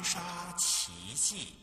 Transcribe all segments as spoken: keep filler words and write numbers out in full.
杀奇迹》。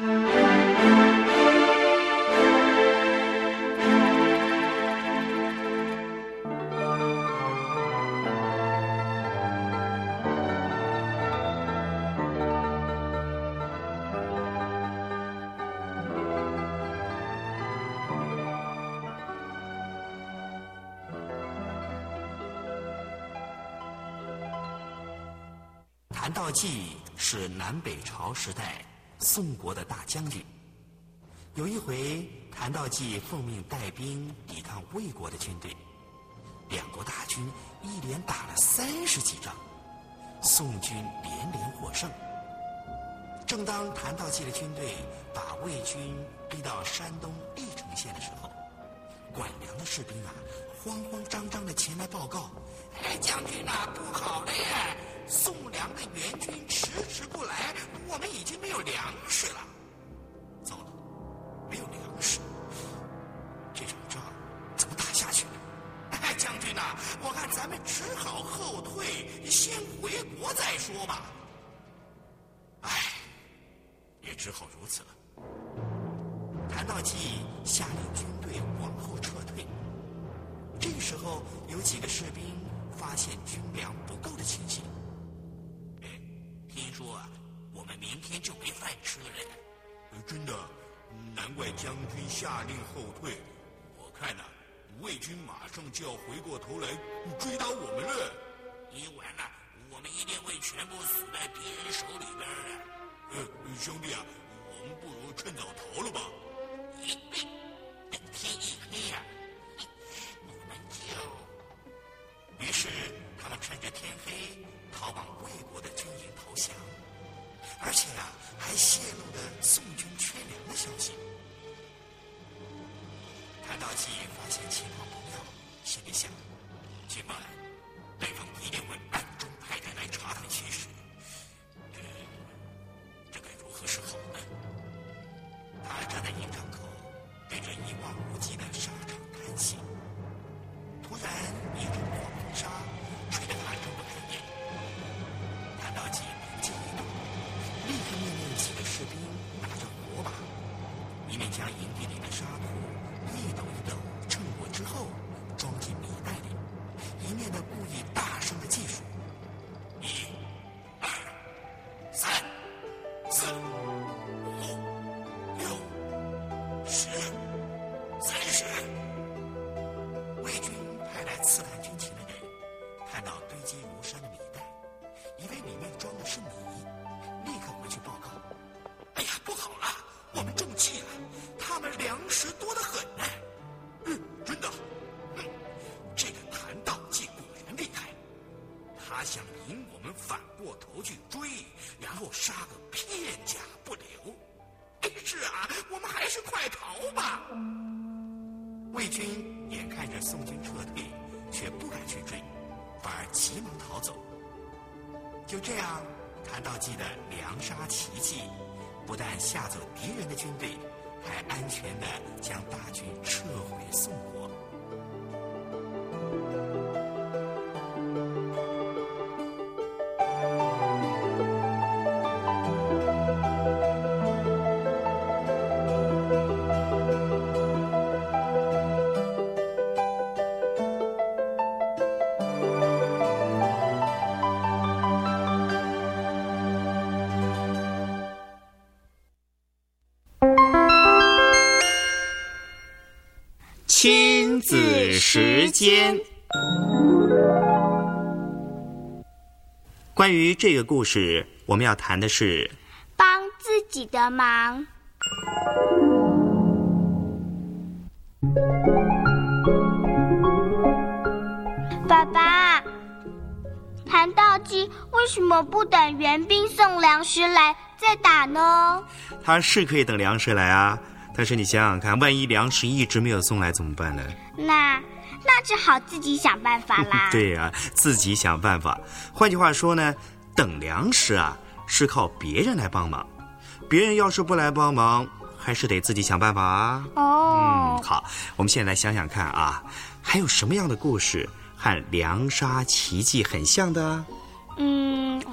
谭道济是南北朝时代宋国的大将军。有一回，谭道济奉命带兵抵抗魏国的军队，两国大军一连打了三十几仗，宋军连连获胜。正当谭道济的军队把魏军逼到山东历城县的时候，管粮的士兵啊，慌慌张张地前来报告：“哎，将军啊，不好了呀！送粮的援军迟迟不来，我们已经没有粮食了。”糟了，没有粮食，这场仗怎么打下去呢？哎，将军呐、啊，我看咱们只好后退，先回国再说吧。哎，也只好如此了。谭道济下令军队往后撤退。这个时候，有几个士兵发现军粮不够的情形。哎，听说啊，我们明天就没饭吃了。 真的，难怪将军下令后退。我看呐、啊，魏军马上就要回过头来追打我们了。 一完了，我们一定会全部死在敌人手里边的。 呃，兄弟啊，我们不如趁早逃了吧。 一嘿，等天一黑呀、啊，我们就……于是他们趁着天黑逃往魏国的军营投降，而且啊，还泄露了宋军缺粮的消息。谭道济发现情况不妙，心里想：今晚对方一定会暗中派人来查探虚实，这这该如何是好呢？他站在营帐口，对着一望无际的沙场叹息。突然，一阵狂风沙吹得他睁不开眼。谭道济灵机一动，立刻命令几个士兵拿着火把，一面将营地里的沙土一斗一斗称过之后装进米袋里，一面的故意大声的计数：一、二、三、四、五、六、十、三十。魏军派来刺探军情的人看到堆积如山的米袋，以为里面装的是米，立刻回去报告：哎呀，不好了，我们中计了，他们粮食多得很呢。 嗯，真的。 嗯，这个谭道济果然厉害，他想引我们反过头去追，然后杀个片甲不留。哎，是啊，我们还是快逃吧。魏军眼看着宋军撤退，却不敢去追，反而急忙逃走。就这样，谭道济的粮杀奇迹不但吓走敌人的军队，还安全地将大军撤回宋国。亲子时间。关于这个故事，我们要谈的是帮自己的忙。爸爸，谭道济为什么不等援兵送粮食来再打呢？ 他是可以等粮食来啊，但是你想想看，万一粮食一直没有送来怎么办呢？ 那那只好自己想办法啦。 对呀、啊，自己想办法。换句话说呢，等粮食啊是靠别人来帮忙，别人要是不来帮忙，还是得自己想办法啊。 哦， 嗯，好，我们现在来想想看啊，还有什么样的故事和粮杀奇迹很像的？ 嗯，我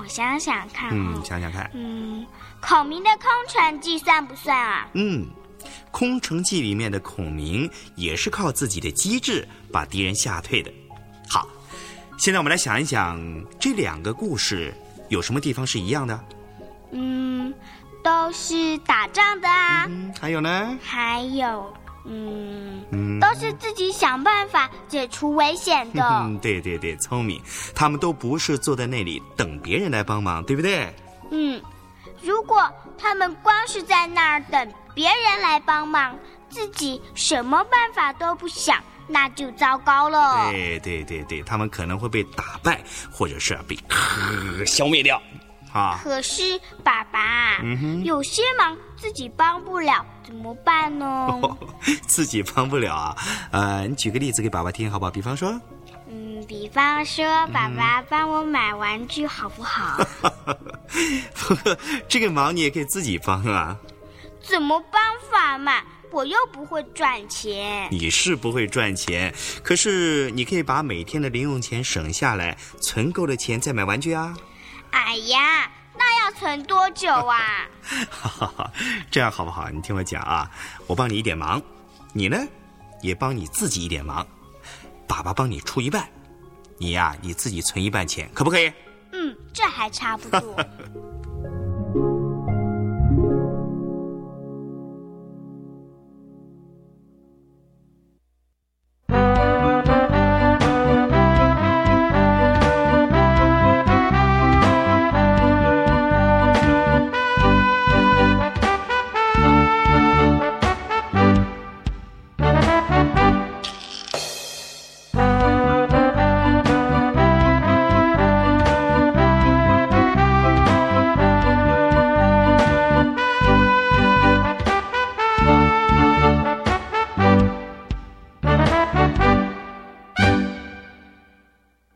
我想想看、哦。 嗯，想想看。 嗯，孔明的空城计算不算啊？ 嗯，空城计里面的孔明也是靠自己的机智把敌人吓退的。好，现在我们来想一想，这两个故事有什么地方是一样的？ 嗯，都是打仗的啊。 嗯，还有呢？ 还有，嗯， 嗯都是自己想办法解除危险的。 嗯，对对对，聪明。他们都不是坐在那里等别人来帮忙，对不对？ 嗯，如果他们光是在那儿等别人来帮忙，自己什么办法都不想，那就糟糕了。 对对对对，他们可能会被打败，或者是被、呃、消灭掉。啊， 可是爸爸、 嗯、 有些忙自己帮不了，怎么办呢？ 哦、自己帮不了啊？呃，你举个例子给爸爸听好不好？比方说， 嗯，比方说，爸爸帮我买玩具好不好？ 不过这个忙你也可以自己帮啊。 怎么帮法嘛？我又不会赚钱。 你是不会赚钱，可是你可以把每天的零用钱省下来，存够了钱再买玩具啊。 哎呀，那要存多久啊？ 这样好不好？你听我讲啊，我帮你一点忙，你呢也帮你自己一点忙，爸爸帮你出一半，你呀、啊、你自己存一半钱，可不可以？ 嗯，这还差不多。